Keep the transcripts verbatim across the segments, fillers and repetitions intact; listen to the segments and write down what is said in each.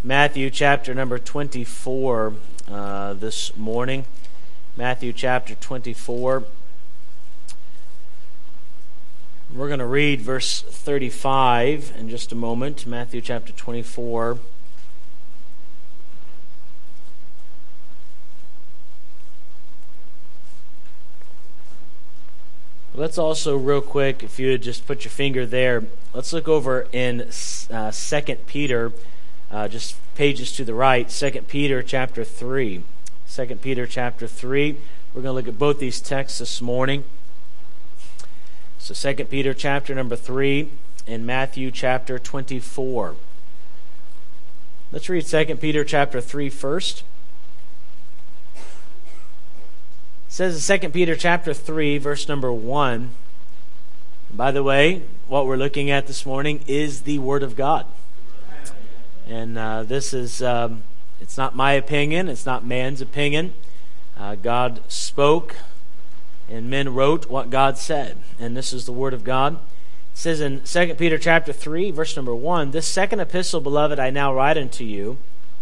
Matthew chapter number twenty-four uh, this morning. Matthew chapter twenty-four. We're going to read verse thirty-five in just a moment. Matthew chapter twenty-four. Let's also, real quick, if you would just put your finger there, let's look over in uh, Second Peter, uh, just pages to the right, Second Peter chapter three. Second Peter chapter three. We're going to look at both these texts this morning. So Second Peter chapter number three and Matthew chapter twenty-four. Let's read Second Peter chapter three first. It says in Second Peter chapter three, verse number one. By the way, what we're looking at this morning is the Word of God. And uh, this is, um, it's not my opinion, it's not man's opinion. Uh, God spoke, and men wrote what God said. And this is the Word of God. It says in Second Peter chapter three, verse number one, "This second epistle, beloved, I now write unto you,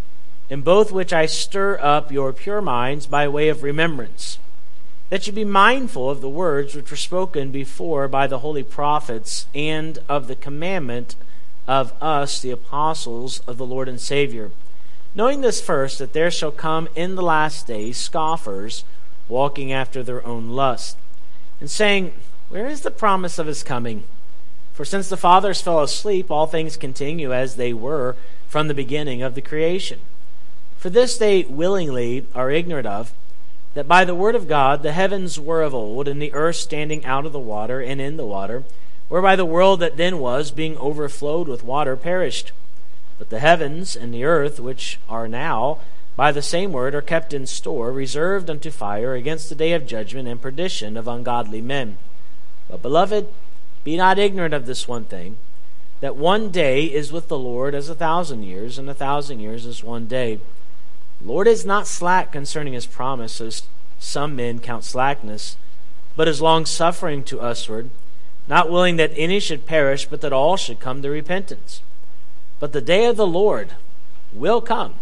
in both which I stir up your pure minds by way of remembrance, that you be mindful of the words which were spoken before by the holy prophets, and of the commandment of us, the apostles of the Lord and Savior. Knowing this first, that there shall come in the last days scoffers, walking after their own lust, and saying, Where is the promise of his coming? For since the fathers fell asleep, all things continue as they were from the beginning of the creation. For this they willingly are ignorant of, that by the word of God the heavens were of old, and the earth standing out of the water and in the water, whereby the world that then was, being overflowed with water, perished. But the heavens and the earth, which are now, by the same word, are kept in store, reserved unto fire, against the day of judgment and perdition of ungodly men. But, beloved, be not ignorant of this one thing, that one day is with the Lord as a thousand years, and a thousand years as one day. The Lord is not slack concerning his promise, as some men count slackness, but is long-suffering to usward, not willing that any should perish, but that all should come to repentance. But the day of the Lord will come,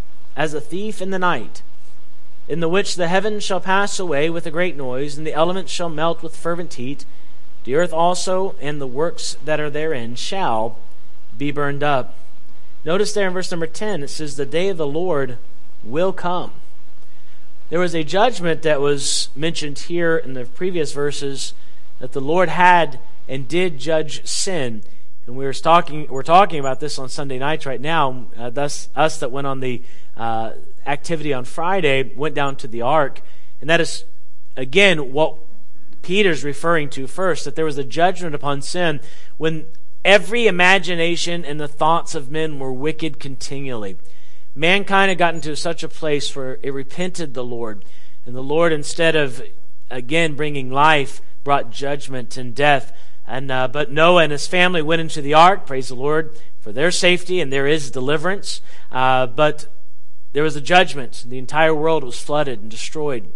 as a thief in the night, in the which the heavens shall pass away with a great noise, and the elements shall melt with fervent heat. The earth also and the works that are therein shall be burned up." Notice there in verse number ten, it says, "The day of the Lord will come." There was a judgment that was mentioned here in the previous verses, that the Lord had and did judge sin. And we were talking, we're talking about this on Sunday nights right now. Uh, thus, us that went on the uh, activity on Friday went down to the ark. And that is, again, what Peter's referring to first, that there was a judgment upon sin when every imagination and the thoughts of men were wicked continually. Mankind had gotten to such a place where it repented the Lord. And the Lord, instead of, again, bringing life, brought judgment and death. And uh, but Noah and his family went into the ark, praise the Lord, for their safety, and there is deliverance. Uh, but there was a judgment. The entire world was flooded and destroyed.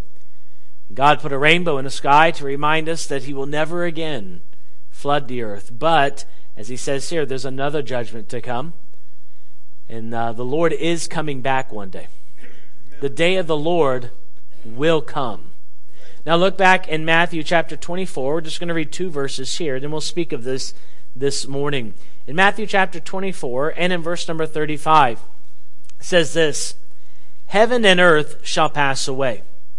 God put a rainbow in the sky to remind us that he will never again flood the earth. But, as he says here, there's another judgment to come. And uh, the Lord is coming back one day. The day of the Lord will come. Now look back in Matthew chapter twenty-four. We're just going to read two verses here, then we'll speak of this this morning. In Matthew chapter twenty-four and in verse number thirty-five, it says this, "Heaven and earth shall pass away,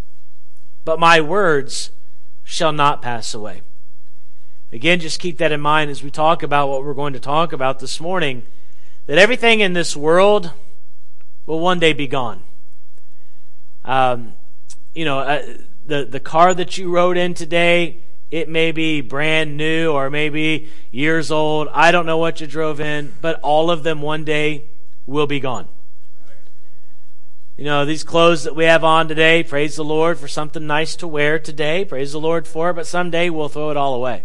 but my words shall not pass away." Again, just keep that in mind as we talk about what we're going to talk about this morning, that everything in this world will one day be gone. Um, you know, uh, the, the car that you rode in today, it may be brand new or maybe years old. I don't know what you drove in, but all of them one day will be gone. You know, these clothes that we have on today, praise the Lord for something nice to wear today. Praise the Lord for it, but someday we'll throw it all away.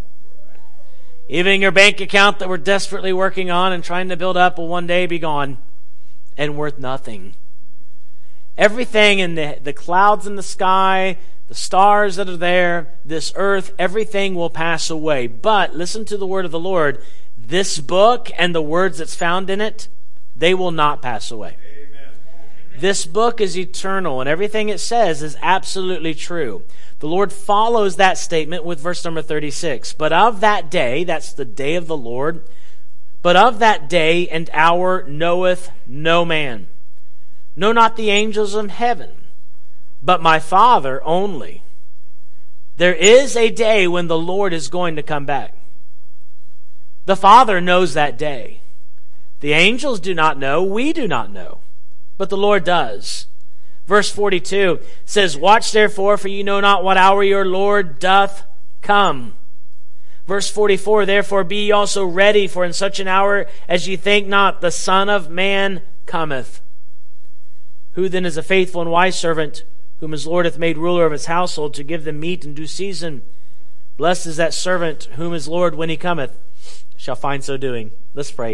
Even your bank account that we're desperately working on and trying to build up will one day be gone and worth nothing. Everything in the, the clouds in the sky, the stars that are there, this earth, everything will pass away. But listen to the word of the Lord. This book and the words that's found in it, They will not pass away. Amen. This book is eternal, and everything it says is absolutely true. The Lord follows that statement with verse number thirty-six. But of that day, that's the day of the Lord, but of that day and hour knoweth no man, no, not the angels of heaven, but my Father only. There is a day when the Lord is going to come back. The Father knows that day. The angels do not know. We do not know. But the Lord does. Verse forty-two says, Watch therefore, for you know not what hour your Lord doth come. Verse forty-four, Therefore be ye also ready, for in such an hour as ye think not, the Son of Man cometh. Who then is a faithful and wise servant, whom his Lord hath made ruler of his household, to give them meat in due season? Blessed is that servant, whom his Lord, when he cometh, shall find so doing. Let's pray.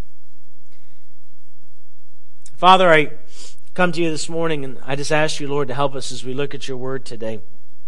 Father, I come to you this morning, and I just ask you, Lord, to help us as we look at your word today.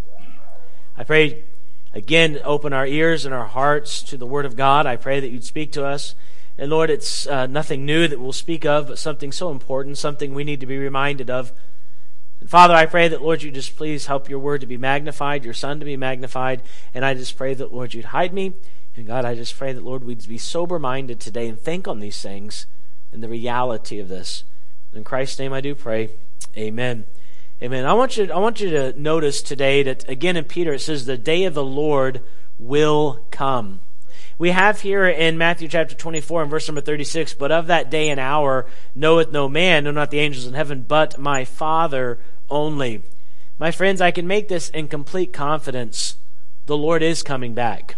I pray, again, open our ears and our hearts to the word of God. I pray that you'd speak to us. And Lord, it's uh, nothing new that we'll speak of, but something so important, something we need to be reminded of. And Father, I pray that, Lord, you just please help your word to be magnified, your Son to be magnified. And I just pray that, Lord, you'd hide me. And God, I just pray that, Lord, we'd be sober-minded today and think on these things and the reality of this. In Christ's name I do pray. Amen. Amen. I want you, I want you to notice today that, again, in Peter, it says, the day of the Lord will come. We have here in Matthew chapter twenty-four and verse number thirty-six, But of that day and hour knoweth no man, no, not the angels in heaven, but my Father only. My friends, I can make this in complete confidence. The Lord is coming back.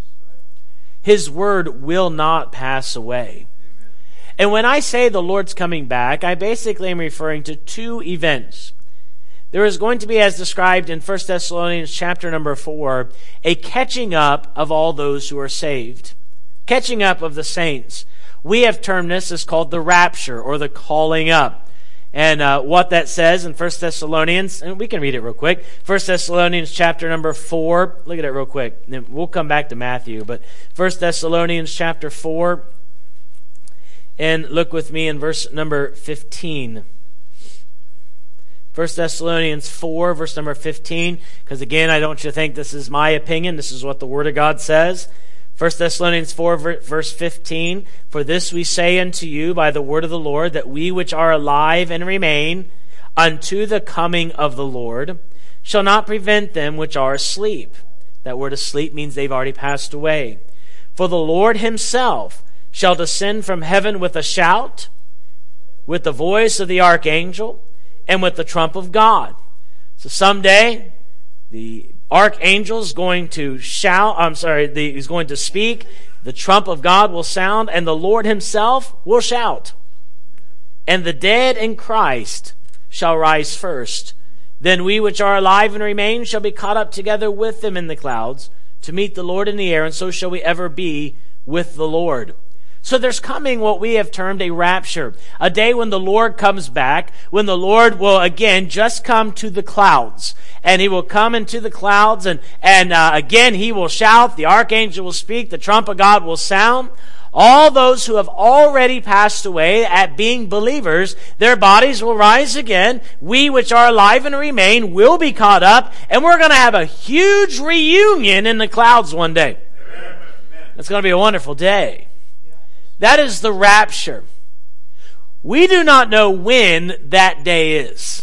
His word will not pass away. And when I say the Lord's coming back, I basically am referring to two events. There is going to be, as described in First Thessalonians chapter number four, a catching up of all those who are saved. Catching up of the saints. We have termed this as called the rapture, or the calling up. And uh, what that says in First Thessalonians, and we can read it real quick. First Thessalonians chapter number four. Look at it real quick. And we'll come back to Matthew. But First Thessalonians chapter four. And look with me in verse number fifteen. First Thessalonians four, verse number fifteen. Because again, I don't want you to think this is my opinion. This is what the Word of God says. First Thessalonians four, verse fifteen. For this we say unto you by the word of the Lord, that we which are alive and remain unto the coming of the Lord shall not prevent them which are asleep. That word asleep means they've already passed away. For the Lord himself shall descend from heaven with a shout, with the voice of the archangel, and with the trump of God. So someday, the archangel is going to shout, I'm sorry, the, he's going to speak, the trump of God will sound, and the Lord himself will shout. And the dead in Christ shall rise first. Then we which are alive and remain shall be caught up together with them in the clouds, to meet the Lord in the air, and so shall we ever be with the Lord. So there's coming what we have termed a rapture, a day when the Lord comes back, when the Lord will again just come to the clouds. And he will come into the clouds, and, and uh, again he will shout, the archangel will speak, the trump of God will sound. All those who have already passed away at being believers, their bodies will rise again. We which are alive and remain will be caught up, and we're going to have a huge reunion in the clouds one day. Amen. It's going to be a wonderful day. That is the rapture. We do not know when that day is.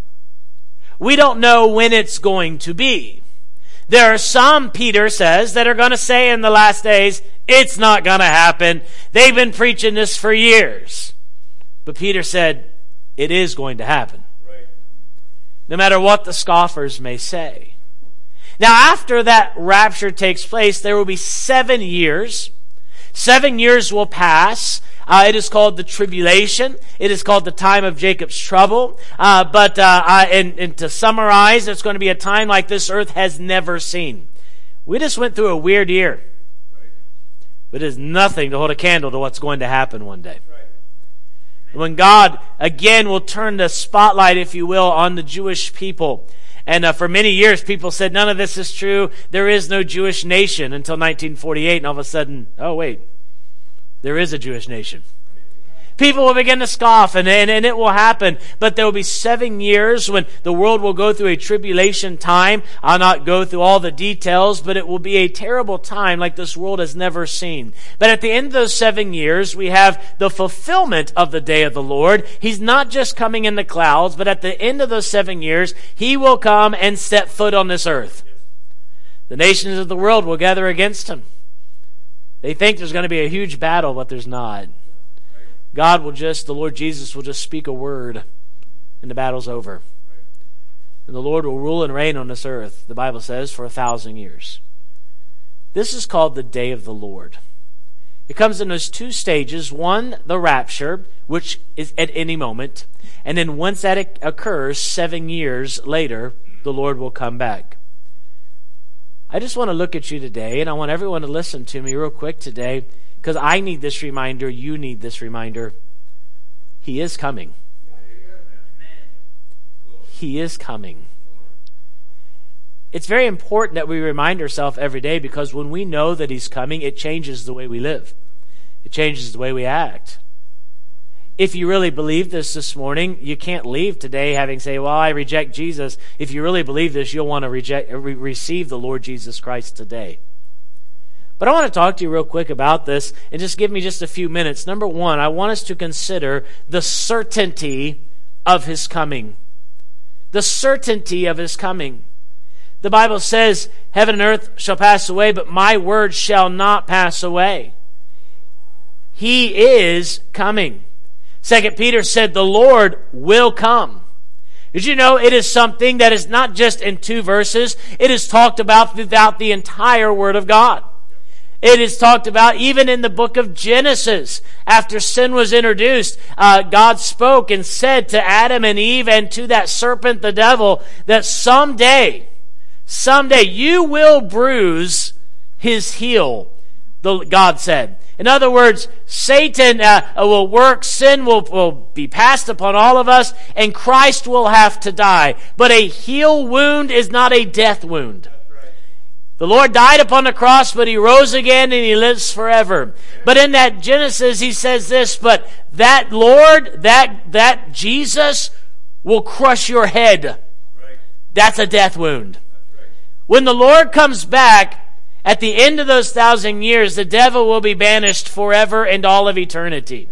We don't know when it's going to be. There are some, Peter says, that are going to say in the last days, it's not going to happen. They've been preaching this for years. But Peter said, it is going to happen. Right. No matter what the scoffers may say. Now, after that rapture takes place, there will be seven years. Seven years will pass. Uh, it is called the tribulation. It is called the time of Jacob's trouble. Uh, but uh, uh, and, and to summarize, it's going to be a time like this earth has never seen. We just went through a weird year. But it is nothing to hold a candle to what's going to happen one day. When God, again, will turn the spotlight, if you will, on the Jewish people. And uh, for many years, people said, none of this is true. There is no Jewish nation until nineteen forty-eight. And all of a sudden, oh, wait, there is a Jewish nation. People will begin to scoff, and, and, and it will happen. But there will be seven years when the world will go through a tribulation time. I'll not go through all the details, but it will be a terrible time like this world has never seen. But at the end of those seven years, we have the fulfillment of the day of the Lord. He's not just coming in the clouds, but at the end of those seven years, He will come and set foot on this earth. The nations of the world will gather against Him. They think there's going to be a huge battle, but there's not. God will just, the Lord Jesus will just speak a word, and the battle's over. And the Lord will rule and reign on this earth, the Bible says, for a thousand years. This is called the day of the Lord. It comes in those two stages. One, the rapture, which is at any moment. And then once that occurs, seven years later, the Lord will come back. I just want to look at you today, and I want everyone to listen to me real quick today, because I need this reminder, you need this reminder. He is coming. He is coming. It's very important that we remind ourselves every day, because when we know that He's coming, it changes the way we live. It changes the way we act. If you really believe this this morning, you can't leave today having say, well, I reject Jesus. If you really believe this, you'll want to reject, re- receive the Lord Jesus Christ today. But I want to talk to you real quick about this, and just give me just a few minutes. Number one, I want us to consider the certainty of His coming. The certainty of His coming. The Bible says, heaven and earth shall pass away, but my word shall not pass away. He is coming. Second Peter said, the Lord will come. Did you know it is something that is not just in two verses? It is talked about throughout the entire Word of God. It is talked about even in the book of Genesis. After sin was introduced, uh, God spoke and said to Adam and Eve and to that serpent, the devil, that someday, someday you will bruise his heel, the, God said. In other words, Satan uh, will work, sin will, will be passed upon all of us, and Christ will have to die. But a heel wound is not a death wound. Right. The Lord died upon the cross, but He rose again and He lives forever. But in that Genesis, He says this, but that Lord, that, that Jesus will crush your head. Right. That's a death wound. Right. When the Lord comes back, at the end of those thousand years, the devil will be banished forever and all of eternity.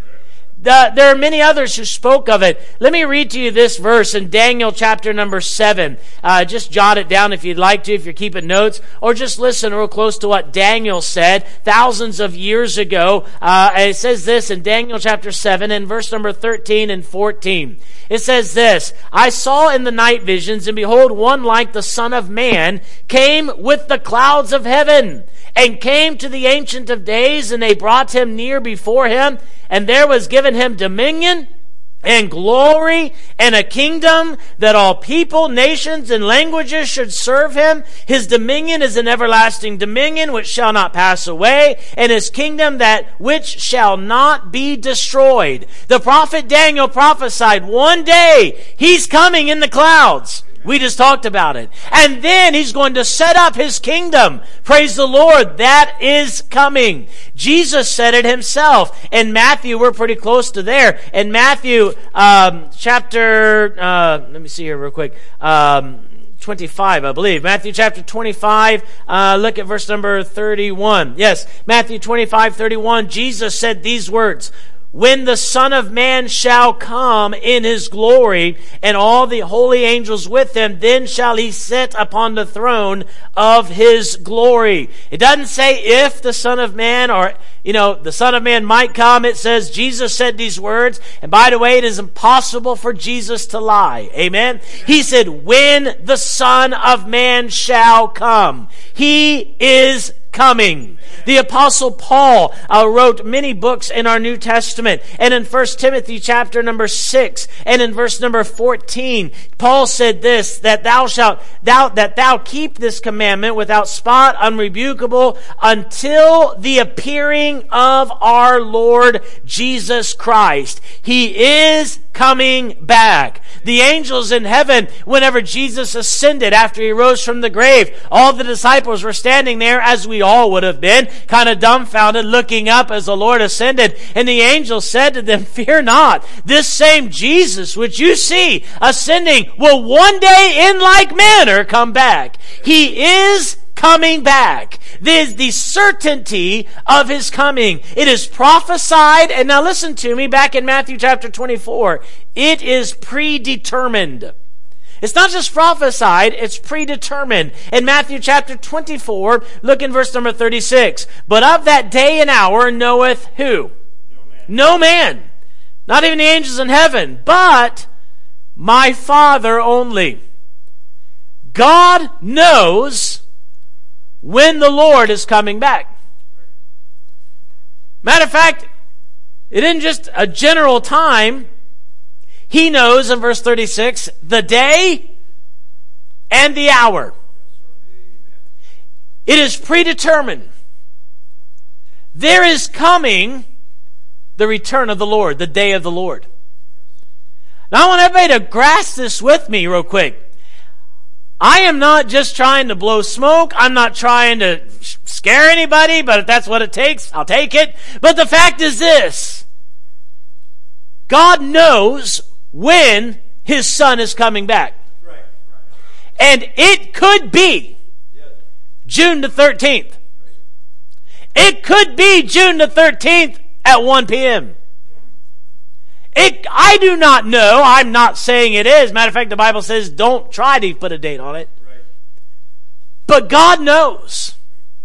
The, there are many others who spoke of it. Let me read to you this verse in Daniel chapter number seven. Uh, just jot it down if you'd like to, if you're keeping notes, or just listen real close to what Daniel said thousands of years ago. Uh, it says this in Daniel chapter seven in verse number thirteen and fourteen. It says this, I saw in the night visions, and behold, one like the Son of Man came with the clouds of heaven, and came to the Ancient of Days, and they brought Him near before Him, and there was given Him dominion and glory and a kingdom that all people, nations, and languages should serve Him. His dominion is an everlasting dominion which shall not pass away, and His kingdom that which shall not be destroyed. The prophet Daniel prophesied one day He's coming in the clouds. We just talked about it. And then He's going to set up His kingdom. Praise the Lord. That is coming. Jesus said it Himself. In Matthew, we're pretty close to there. In Matthew um, chapter, uh, let me see here real quick. Um, twenty-five, I believe. Matthew chapter twenty-five, uh, look at verse number thirty-one. Yes, Matthew twenty-five, thirty-one. Jesus said these words, when the Son of Man shall come in His glory, and all the holy angels with Him, then shall He sit upon the throne of His glory. It doesn't say if the Son of Man, or, you know, the Son of Man might come. It says Jesus said these words. And by the way, it is impossible for Jesus to lie. Amen? He said, when the Son of Man shall come. He is coming. The Apostle Paul uh, wrote many books in our New Testament. And in First Timothy chapter number six and in verse number fourteen, Paul said this, that thou shalt, thou, that thou keep this commandment without spot, unrebukable, until the appearing of our Lord Jesus Christ. He is coming back. The angels in heaven, whenever Jesus ascended after he rose from the grave, all the disciples were standing there, as we all would have been, kind of dumbfounded, looking up as the Lord ascended. And the angel said to them, "Fear not, this same Jesus which you see ascending will one day in like manner come back." He is coming back. This is the certainty of his coming. It is prophesied, and now listen to me, back in Matthew chapter twenty-four, it is predetermined. It's not just prophesied, it's predetermined. In Matthew chapter twenty-four, look in verse number thirty-six. "But of that day and hour knoweth who?" No man. No man. Not even the angels in heaven, but my Father only. God knows when the Lord is coming back. Matter of fact, it isn't just a general time. He knows, in verse thirty-six, the day and the hour. It is predetermined. There is coming the return of the Lord, the day of the Lord. Now I want everybody to grasp this with me real quick. I am not just trying to blow smoke. I'm not trying to scare anybody, but if that's what it takes, I'll take it. But the fact is this: God knows when his Son is coming back. Right, right. And it could be yes. June the thirteenth. It could be June the thirteenth at one p.m. It, I do not know. I'm not saying it is. Matter of fact, the Bible says don't try to put a date on it. Right. But God knows.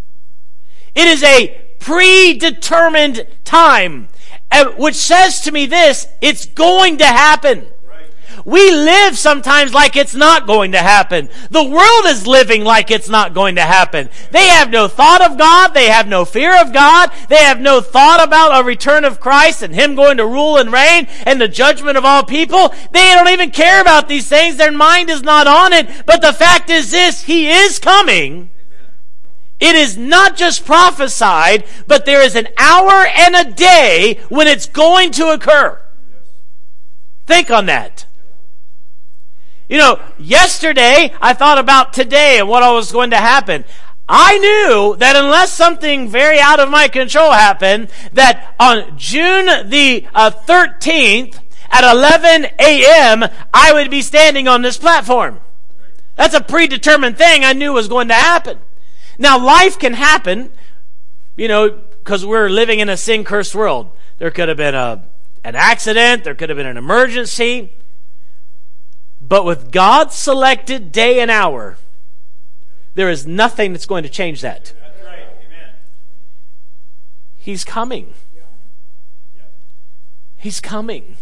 It is a predetermined time, which says to me this: it's going to happen. We live sometimes like it's not going to happen. The world is living like it's not going to happen. They have no thought of God. They have no fear of God. They have no thought about a return of Christ and him going to rule and reign and the judgment of all people. They don't even care about these things. Their mind is not on it. But the fact is this: he is coming. It is not just prophesied, but there is an hour and a day when it's going to occur. Think on that. You know, yesterday I thought about today and what was going to happen. I knew that unless something very out of my control happened, that on June the uh, thirteenth at eleven a.m. I would be standing on this platform. That's a predetermined thing I knew was going to happen. Now, life can happen, you know, because we're living in a sin-cursed world. There could have been a, an accident. There could have been an emergency. But with God's selected day and hour, there is nothing that's going to change that. That's right. Amen. He's coming. He's coming.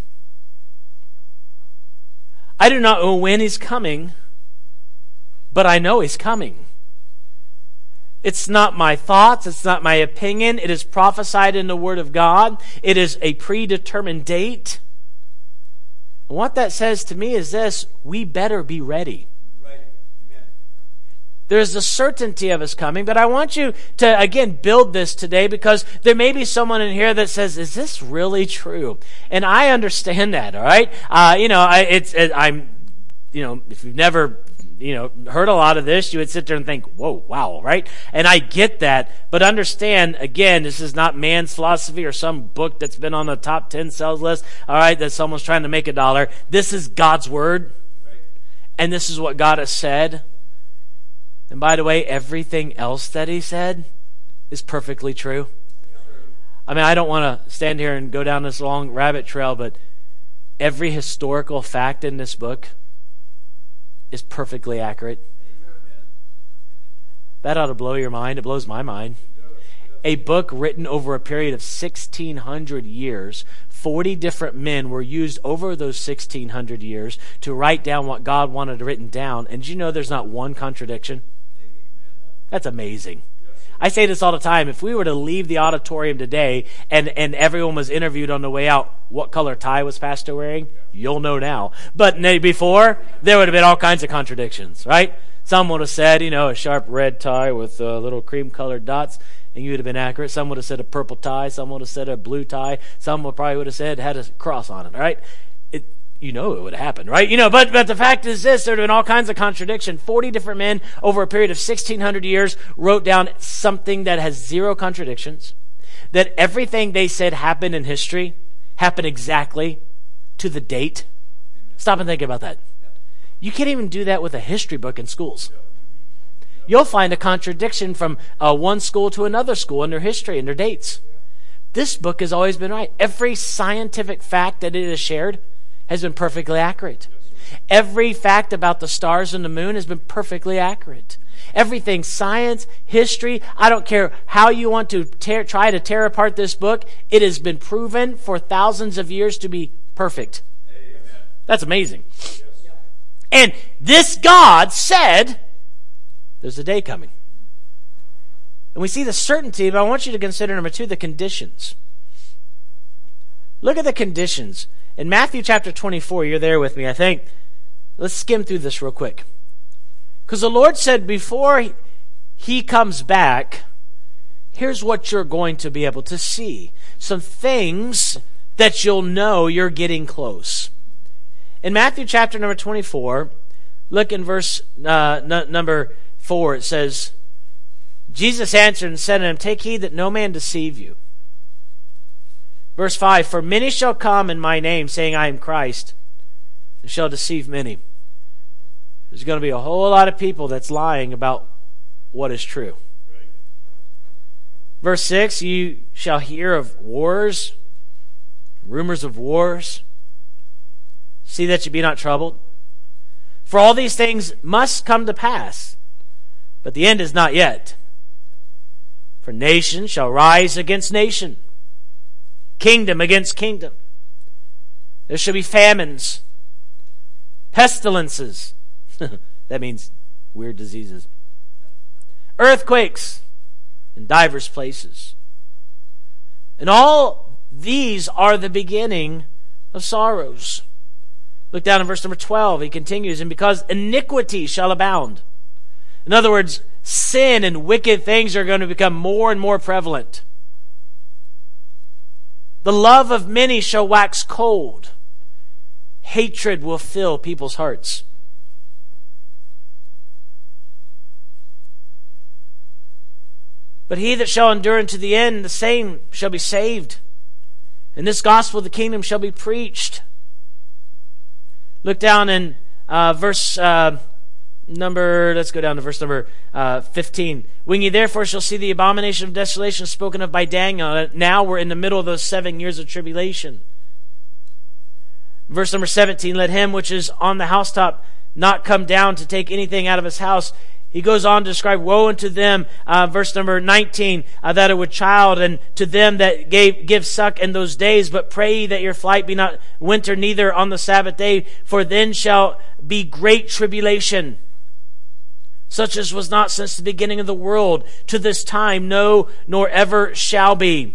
I do not know when he's coming, but I know he's coming. It's not my thoughts. It's not my opinion. It is prophesied in the Word of God. It is a predetermined date. And what that says to me is this: we better be ready. Right. Amen. There's a certainty of his coming, but I want you to, again, build this today, because there may be someone in here that says, is this really true? And I understand that, all right? Uh, you know, I, it's, it, I'm, you know, if you've never... you know, heard a lot of this, you would sit there and think, whoa, wow, right? And I get that, but understand, again, this is not man's philosophy or some book that's been on the top ten sales list, all right, that someone's trying to make a dollar. This is God's Word, and this is what God has said. And by the way, everything else that he said is perfectly true. I mean, I don't want to stand here and go down this long rabbit trail, but every historical fact in this book is perfectly accurate. That ought to blow your mind. It blows my mind. A book written over a period of sixteen hundred years. forty different men were used over those sixteen hundred years to write down what God wanted written down. And did you know there's not one contradiction? That's amazing. I say this all the time. If we were to leave the auditorium today and, and everyone was interviewed on the way out, what color tie was Pastor wearing? You'll know now. But before, there would have been all kinds of contradictions, right? Some would have said, you know, a sharp red tie with uh, little cream-colored dots, and you would have been accurate. Some would have said a purple tie. Some would have said a blue tie. Some would probably would have said it had a cross on it, all right? It, you know it would happen, right? You know, but but the fact is this, there have been all kinds of contradiction. forty different men over a period of sixteen hundred years wrote down something that has zero contradictions, that everything they said happened in history happened exactly to the date. Stop and think about that. You can't even do that with a history book in schools. You'll find a contradiction from uh, one school to another school in their history and their dates. This book has always been right. Every scientific fact that it has shared has been perfectly accurate. Every fact about the stars and the moon has been perfectly accurate. Everything, science, history, I don't care how you want to tear, try to tear apart this book, it has been proven for thousands of years to be perfect. Amen. That's amazing. Yes. And this God said, there's a day coming. And we see the certainty, but I want you to consider, number two, the conditions. Look at the conditions. In Matthew chapter twenty-four, you're there with me, I think. Let's skim through this real quick. Because the Lord said before he comes back, here's what you're going to be able to see. Some things that you'll know you're getting close. In Matthew chapter number twenty-four, look in verse uh, n- number four. It says, Jesus answered and said to him, take heed that no man deceive you. Verse five, for many shall come in my name, saying, I am Christ, and shall deceive many. There's going to be a whole lot of people that's lying about what is true. Right. Verse six, you shall hear of wars, rumors of wars. See that you be not troubled. For all these things must come to pass, but the end is not yet. For nation shall rise against nation, kingdom against kingdom. There shall be famines, pestilences. That means weird diseases. Earthquakes in divers places. And all these are the beginning of sorrows. Look down in verse number twelve. He continues, and because iniquity shall abound. In other words, sin and wicked things are going to become more and more prevalent. The love of many shall wax cold. Hatred will fill people's hearts. But he that shall endure unto the end, the same shall be saved. And this gospel of the kingdom shall be preached. Look down in uh, verse uh, number, let's go down to verse number uh, fifteen. When ye therefore shall see the abomination of desolation spoken of by Daniel, now we're in the middle of those seven years of tribulation. Verse number seventeen, let him which is on the housetop not come down to take anything out of his house. He goes on to describe, woe unto them, uh, verse number nineteen, uh, that are with child, and to them that gave give suck in those days. But pray ye that your flight be not winter, neither on the Sabbath day, for then shall be great tribulation, such as was not since the beginning of the world to this time, no, nor ever shall be.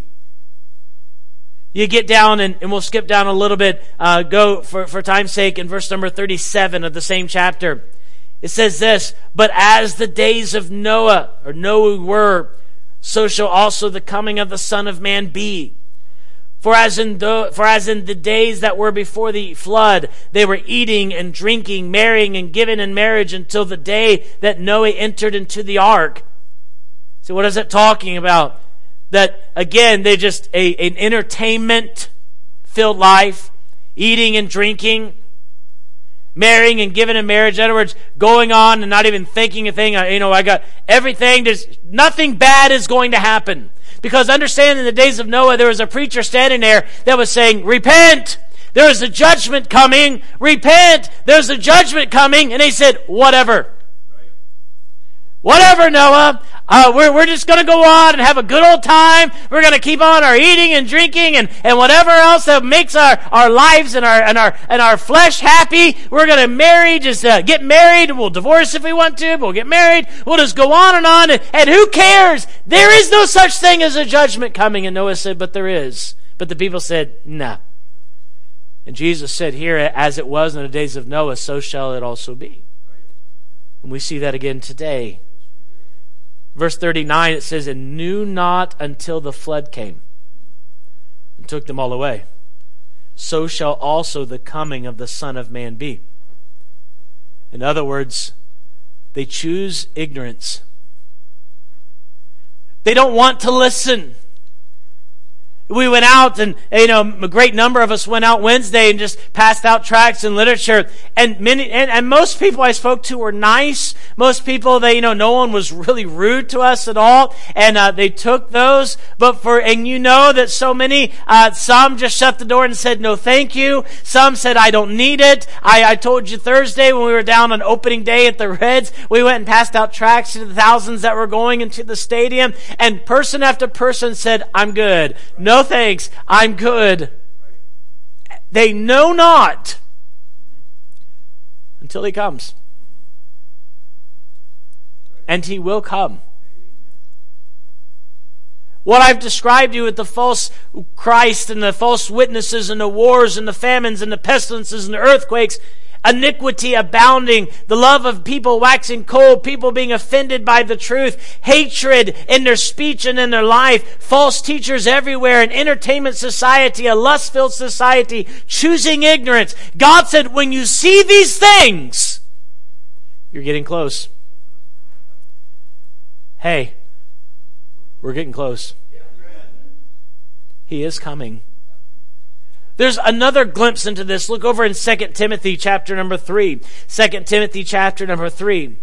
You get down, and, and we'll skip down a little bit, uh, go for, for time's sake, in verse number thirty-seven of the same chapter. It says this, but as the days of Noah, or Noah were, so shall also the coming of the Son of Man be. For as in the, for as in the days that were before the flood, they were eating and drinking, marrying and giving in marriage until the day that Noah entered into the ark. So what is it talking about? That, again, they just, a, an entertainment-filled life, eating and drinking, marrying and giving in marriage. In other words, going on and not even thinking a thing. You know, I got everything. There's nothing bad is going to happen. Because understand, in the days of Noah, there was a preacher standing there that was saying, repent. There is a judgment coming. Repent. There's a judgment coming. And he said, whatever. Right. Whatever, Noah. Uh, we're, we're just going to go on and have a good old time. We're going to keep on our eating and drinking and, and whatever else that makes our, our lives and our, and our, and our flesh happy. We're going to marry, just uh, get married. We'll divorce if we want to, but we'll get married. We'll just go on and on. And, and who cares? There is no such thing as a judgment coming. And Noah said, but there is. But the people said, nah. And Jesus said here, as it was in the days of Noah, so shall it also be. And we see that again today. Verse thirty-nine, it says, and knew not until the flood came and took them all away. so shall also the coming of the Son of Man be. In other words, they choose ignorance. They don't want to listen. We went out, and you know, a great number of us went out Wednesday and just passed out tracts and literature. And many, and, and most people I spoke to were nice. Most people, they, you know, no one was really rude to us at all, and uh, they took those. But for, and you know that so many, uh, some just shut the door and said no, thank you. Some said I don't need it. I, I told you Thursday when we were down on opening day at the Reds, we went and passed out tracts to the thousands that were going into the stadium, and person after person said, I'm good. No. No thanks, I'm good. They know not until he comes. And he will come. What I've described to you with the false Christ and the false witnesses and the wars and the famines and the pestilences and the earthquakes, iniquity abounding, the love of people waxing cold, people being offended by the truth, hatred in their speech and in their life, false teachers everywhere, an entertainment society, a lust-filled society, choosing ignorance. God said, when you see these things, you're getting close. Hey, we're getting close. He is coming. There's another glimpse into this. Look over in Second Timothy chapter number three. Second Timothy chapter number three.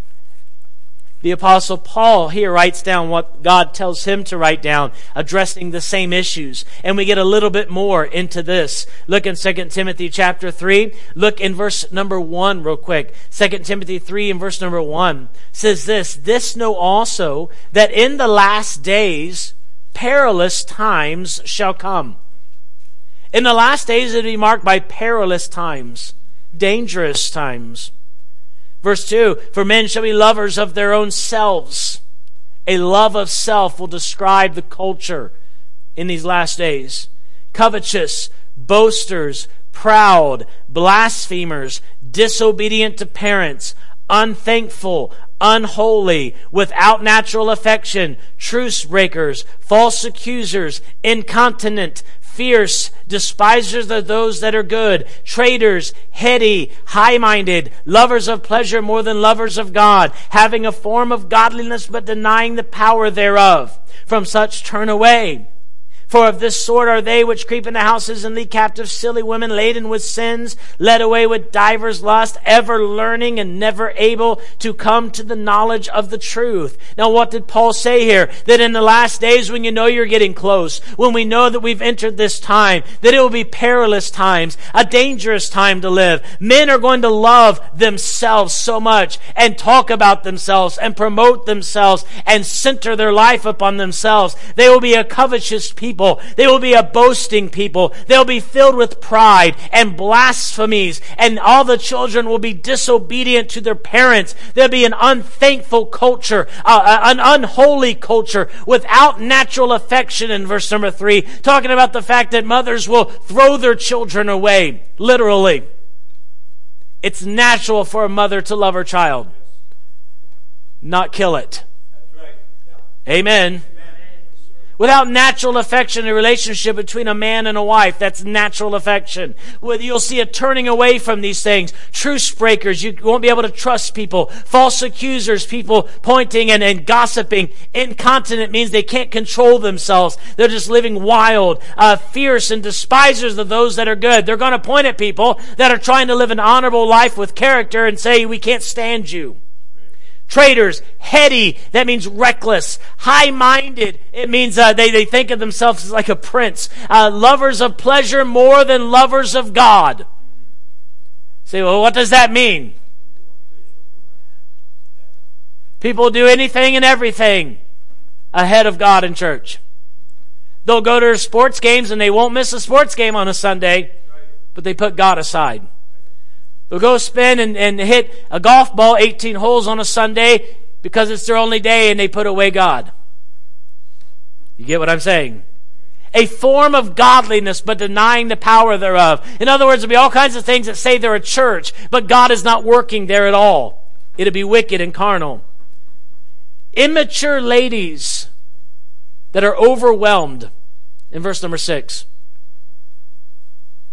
The Apostle Paul here writes down what God tells him to write down, addressing the same issues. And we get a little bit more into this. Look in Second Timothy chapter three. Look in verse number one real quick. Second Timothy three and verse number one says this, This know also, that in the last days perilous times shall come. In the last days it will be marked by perilous times, dangerous times. Verse two, For men shall be lovers of their own selves. A love of self will describe the culture in these last days. Covetous, boasters, proud, blasphemers, disobedient to parents, unthankful, unholy, without natural affection, truce breakers, false accusers, incontinent, fierce, despisers of those that are good, traitors, heady, high-minded, lovers of pleasure more than lovers of God, having a form of godliness but denying the power thereof. From such turn away. For of this sort are they which creep into houses and lead captive silly women laden with sins, led away with divers lusts, ever learning and never able to come to the knowledge of the truth. Now what did Paul say here? That in the last days, when you know you're getting close, when we know that we've entered this time, that it will be perilous times, a dangerous time to live. Men are going to love themselves so much and talk about themselves and promote themselves and center their life upon themselves. They will be a covetous people. They will be a boasting people. They'll be filled with pride and blasphemies, and all the children will be disobedient to their parents. There'll be an unthankful culture, uh, an unholy culture without natural affection in verse number three, talking about the fact that mothers will throw their children away, literally. It's natural for a mother to love her child, not kill it. Amen. Without natural affection, a relationship between a man and a wife, that's natural affection. You'll see a turning away from these things. Truce breakers, you won't be able to trust people. False accusers, people pointing and, and gossiping. Incontinent means they can't control themselves. They're just living wild. Uh, fierce and despisers of those that are good. They're going to point at people that are trying to live an honorable life with character and say, we can't stand you. Traitors, heady, that means reckless. High-minded, it means uh, they, they think of themselves as like a prince. Uh, lovers of pleasure more than lovers of God. Say, well, what does that mean? People do anything and everything ahead of God in church. They'll go to sports games and they won't miss a sports game on a Sunday, but they put God aside. They'll go spin and, and hit a golf ball eighteen holes on a Sunday because it's their only day and they put away God. You get what I'm saying? A form of godliness but denying the power thereof. In other words, there'll be all kinds of things that say they're a church, but God is not working there at all. It'll be wicked and carnal. Immature ladies that are overwhelmed in verse number six.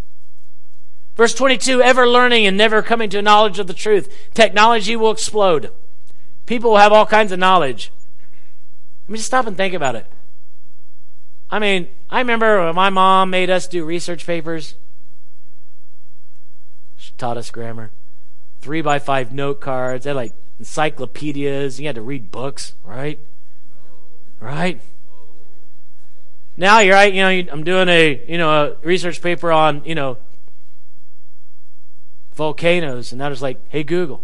Verse twenty-two, ever learning and never coming to a knowledge of the truth. Technology will explode. People will have all kinds of knowledge. I mean, just stop and think about it. I mean, I remember when my mom made us do research papers. She taught us grammar. Three by five note cards. They had like encyclopedias. You had to read books, right? Right? Now you're right. You know, I'm doing a you know a research paper on you know volcanoes, and now it's like, hey Google,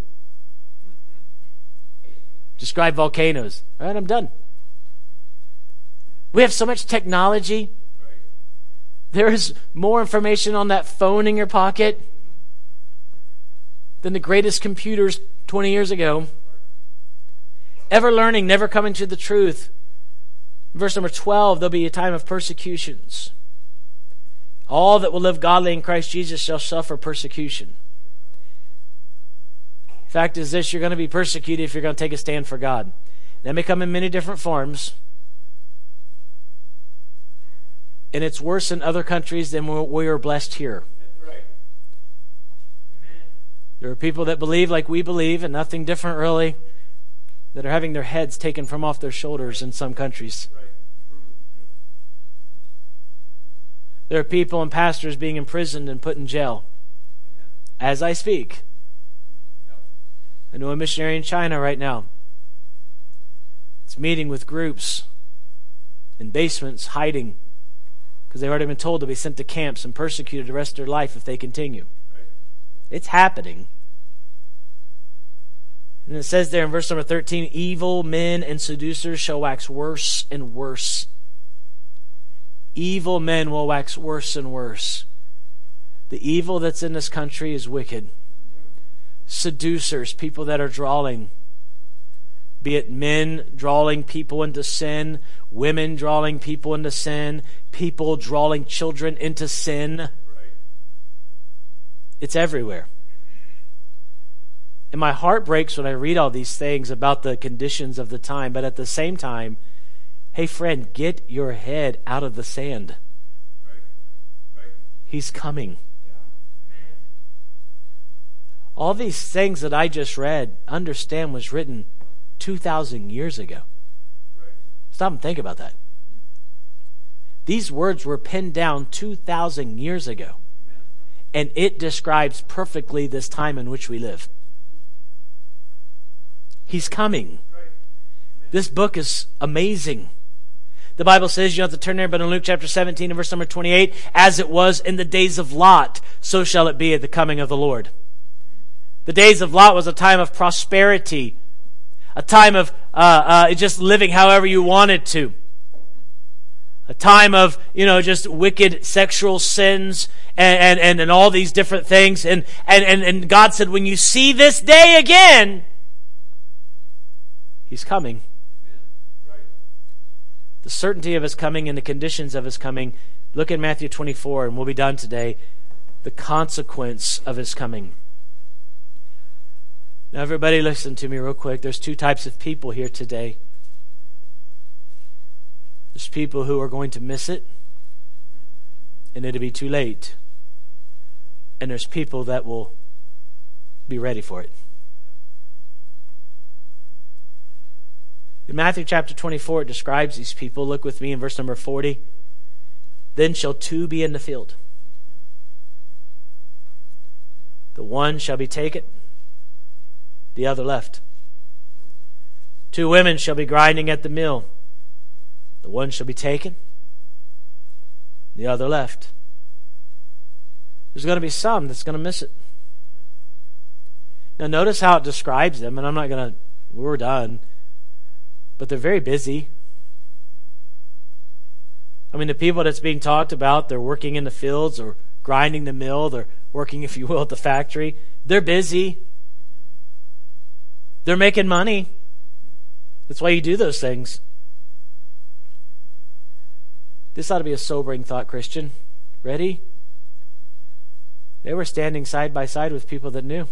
describe volcanoes. All right, I'm done. We have so much technology. There is more information on that phone in your pocket than the greatest computers twenty years ago. Ever learning, never coming to the truth. Verse number twelve, there'll be a time of persecutions. All that will live godly in Christ Jesus shall suffer persecution. Fact is this, you're going to be persecuted if you're going to take a stand for God. That may come in many different forms. And it's worse in other countries than we are blessed here. That's right. Amen. There are people that believe like we believe, and nothing different really, that are having their heads taken from off their shoulders in some countries. Right. There are people and pastors being imprisoned and put in jail. Amen. As I speak. Yep. I know a missionary in China right now. It's meeting with groups in basements, hiding, because they've already been told to be sent to camps and persecuted the rest of their life if they continue. Right. It's happening. And it says there in verse number thirteen, evil men and seducers shall wax worse and worse. Evil men will wax worse and worse. The evil that's in this country is wicked. Seducers, people that are drawing, be it men drawing people into sin, women drawing people into sin, people drawing children into sin. Right. It's everywhere. And my heart breaks when I read all these things about the conditions of the time, but at the same time, hey friend, get your head out of the sand. Right. Right. He's coming. Yeah. All these things that I just read, understand was written two thousand years ago. Right. Stop and think about that. These words were penned down two thousand years ago. Amen. And it describes perfectly this time in which we live. He's coming. Right. This book is amazing. The Bible says, you don't have to turn there, but in Luke chapter seventeen and verse number twenty-eight, as it was in the days of Lot, so shall it be at the coming of the Lord. The days of Lot was a time of prosperity, a time of uh, uh, just living however you wanted to, a time of, you know, just wicked sexual sins and and, and all these different things. And, and, and, and God said, when you see this day again, He's coming. Amen. Right. The certainty of His coming and the conditions of His coming. Look at Matthew twenty-four, and we'll be done today. The consequence of His coming. Now, everybody listen to me real quick. There's two types of people here today. There's people who are going to miss it, and it'll be too late. And there's people that will be ready for it. In Matthew chapter twenty-four, it describes these people. Look with me in verse number forty. Then shall two be in the field. The one shall be taken, the other left. Two women shall be grinding at the mill. The one shall be taken, the other left. There's going to be some that's going to miss it. Now notice how it describes them, and I'm not going to, we're done. But they're very busy. I mean, the people that's being talked about, they're working in the fields or grinding the mill. They're working, if you will, at the factory. They're busy. They're making money. That's why you do those things. This ought to be a sobering thought, Christian. Ready? They were standing side by side with people that knew.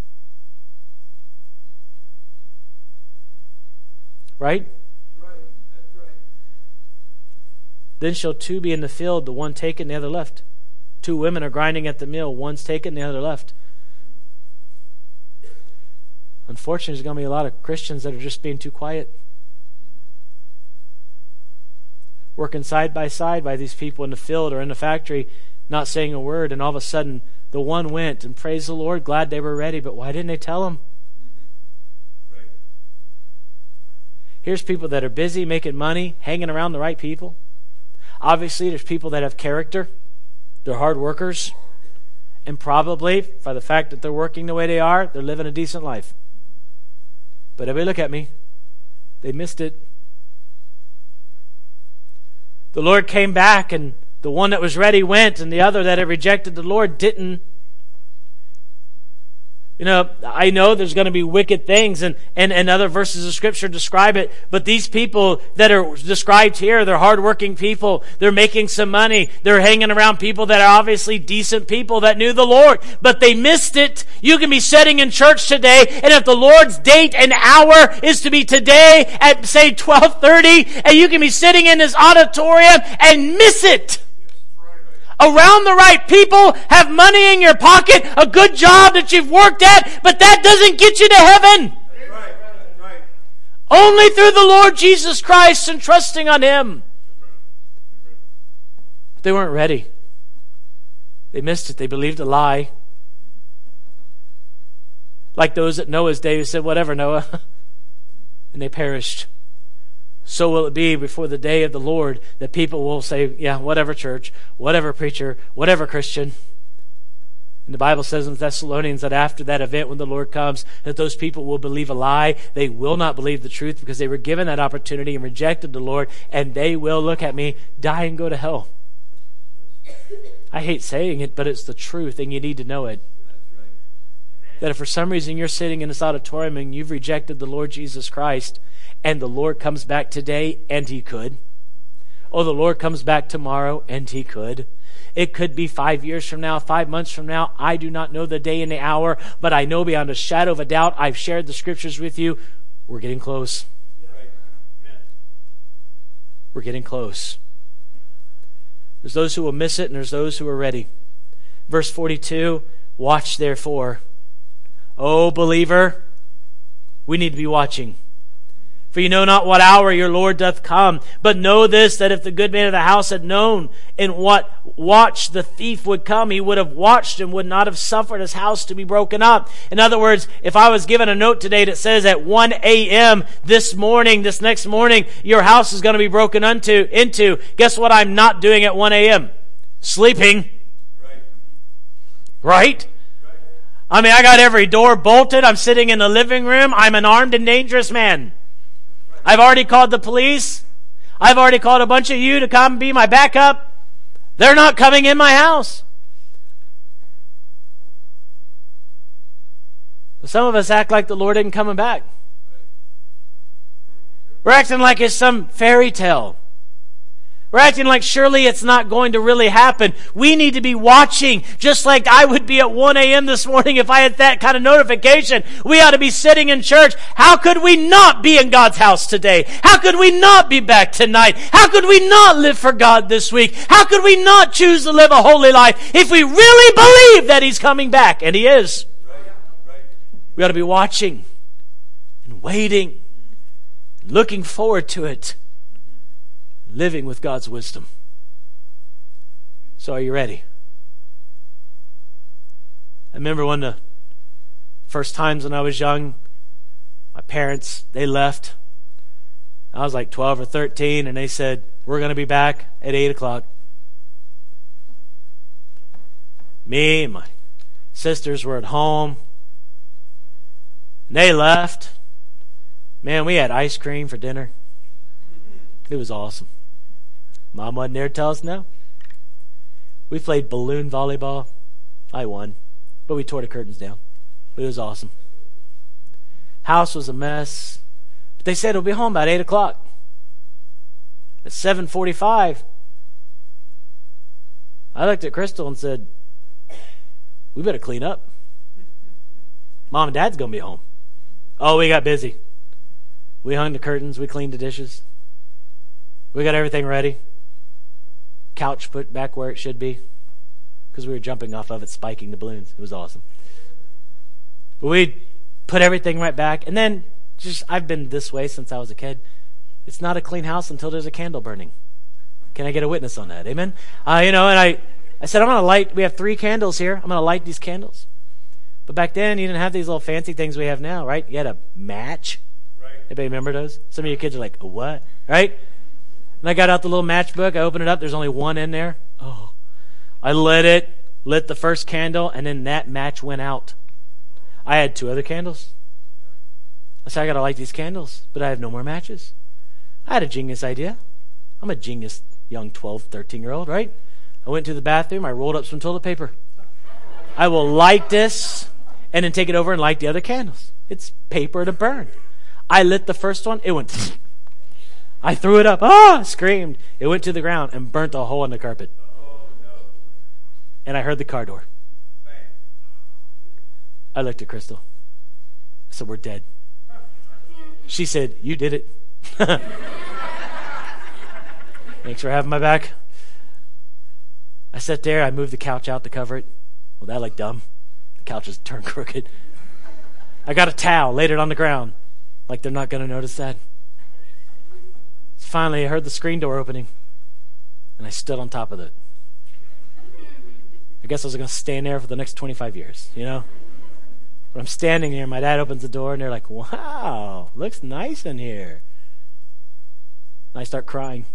Right? That's right. That's right. Then shall two be in the field, the one taken, the other left. Two women are grinding at the mill. One's taken, the other left. Unfortunately, there's going to be a lot of Christians that are just being too quiet. Working side by side by these people in the field or in the factory, not saying a word, and all of a sudden the one went, and praise the Lord, glad they were ready, but why didn't they tell them? Right. Here's people that are busy making money, hanging around the right people. Obviously, there's people that have character. They're hard workers. And probably, by the fact that they're working the way they are, they're living a decent life. But everybody look at me. They missed it. The Lord came back, and the one that was ready went, and the other that had rejected the Lord didn't. You know, I know there's going to be wicked things, and, and, and other verses of Scripture describe it, but these people that are described here, they're hardworking people. They're making some money. They're hanging around people that are obviously decent people that knew the Lord, but they missed it. You can be sitting in church today, and if the Lord's date and hour is to be today at, say, twelve thirty, and you can be sitting in this auditorium and miss it. Around the right people, have money in your pocket, a good job that you've worked at, but that doesn't get you to heaven. Right. Right. Only through the Lord Jesus Christ and trusting on Him. They weren't ready. They missed it. They believed a lie. Like those at Noah's day who said, whatever, Noah. And they perished. So will it be before the day of the Lord that people will say, yeah, whatever church, whatever preacher, whatever Christian. And the Bible says in Thessalonians that after that event when the Lord comes, that those people will believe a lie. They will not believe the truth because they were given that opportunity and rejected the Lord, and they will, look at me, die and go to hell. I hate saying it, but it's the truth, and you need to know it. That if for some reason you're sitting in this auditorium and you've rejected the Lord Jesus Christ, and the Lord comes back today, and He could. Oh, the Lord comes back tomorrow, and He could. It could be five years from now, five months from now. I do not know the day and the hour, but I know beyond a shadow of a doubt, I've shared the Scriptures with you, we're getting close. We're getting close. There's those who will miss it, and there's those who are ready. Verse forty-two, watch therefore. Oh, believer, we need to be watching. For you know not what hour your Lord doth come. But know this, that if the good man of the house had known in what watch the thief would come, he would have watched and would not have suffered his house to be broken up. In other words, if I was given a note today that says at one a.m. this morning, this next morning, your house is going to be broken unto, into, guess what I'm not doing at one a.m.? Sleeping. Right. Right? I mean, I got every door bolted. I'm sitting in the living room. I'm an armed and dangerous man. I've already called the police. I've already called a bunch of you to come be my backup. They're not coming in my house. But some of us act like the Lord isn't coming back. We're acting like it's some fairy tale. We're acting like surely it's not going to really happen. We need to be watching, just like I would be at one a.m. this morning if I had that kind of notification. We ought to be sitting in church. How could we not be in God's house today? How could we not be back tonight? How could we not live for God this week? How could we not choose to live a holy life if we really believe that He's coming back? And He is. Right. Right. We ought to be watching and waiting, looking forward to it. Living with God's wisdom. So are you ready? I remember one of the first times when I was young, my parents, they left. I was like twelve or thirteen, and they said, we're going to be back at eight o'clock. Me and my sisters were at home. And they left. Man, we had ice cream for dinner. It was awesome. Mom wasn't there to tell us no. We played balloon volleyball. I won, but we tore the curtains down. It was awesome. House was a mess. But they said it'll be home about eight o'clock. At seven forty-five, I looked at Crystal and said, we better clean up. Mom and Dad's going to be home. Oh, we got busy. We hung the curtains. We cleaned the dishes. We got everything ready. Couch put back where it should be. because we were jumping off of it, spiking the balloons. It was awesome. But we'd put everything right back. And then, just I've been this way since I was a kid. It's not a clean house until there's a candle burning. Can I get a witness on that? Amen? Uh, you know, and I, I said, I'm going to light, we have three candles here. I'm going to light these candles. But back then, you didn't have these little fancy things we have now, right? You had a match. Right. Anybody remember those? Some of you kids are like, a what? Right? And I got out the little matchbook. I opened it up. There's only one in there. Oh. I lit it, lit the first candle, and then that match went out. I had two other candles. I said, I got to light these candles, but I have no more matches. I had a genius idea. I'm a genius young twelve, thirteen-year-old, right? I went to the bathroom. I rolled up some toilet paper. I will light this and then take it over and light the other candles. It's paper to burn. I lit the first one. It went. I threw it up. Ah! Screamed. It went to the ground and burnt a hole in the carpet. Oh, no. And I heard the car door. Man. I looked at Crystal. I said, we're dead. She said, you did it. Thanks for having my back. I sat there. I moved the couch out to cover it. Well, that looked dumb. The couch is turned crooked. I got a towel, laid it on the ground. Like they're not going to notice that. So finally, I heard the screen door opening. And I stood on top of it. I guess I was going to stand there for the next twenty-five years, you know? But I'm standing there, my dad opens the door, and they're like, wow, looks nice in here. And I start crying.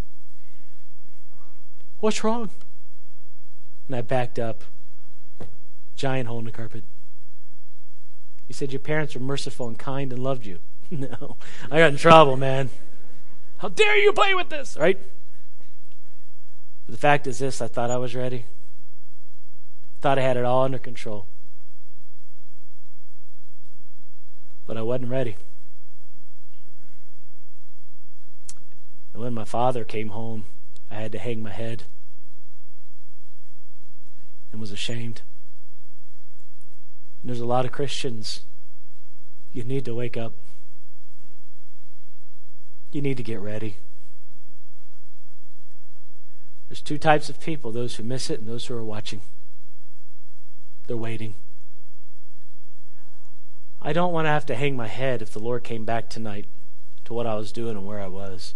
What's wrong? And I backed up. Giant hole in the carpet. He said, your parents were merciful and kind and loved you. No, I got in trouble, man. How dare you play with this, right? But the fact is this, I thought I was ready. Thought I had it all under control. But I wasn't ready. And when my father came home, I had to hang my head and was ashamed. And there's a lot of Christians. You need to wake up. You need to get ready. There's two types of people, those who miss it and those who are watching. They're waiting. I don't want to have to hang my head if the Lord came back tonight to what I was doing and where I was.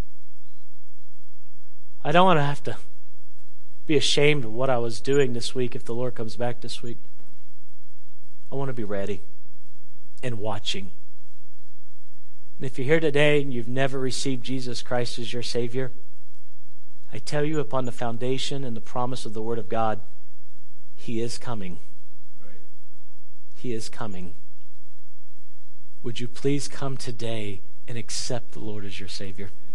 I don't want to have to be ashamed of what I was doing this week if the Lord comes back this week. I want to be ready and watching. And if you're here today and you've never received Jesus Christ as your Savior, I tell you upon the foundation and the promise of the Word of God, He is coming. Right. He is coming. Would you please come today and accept the Lord as your Savior?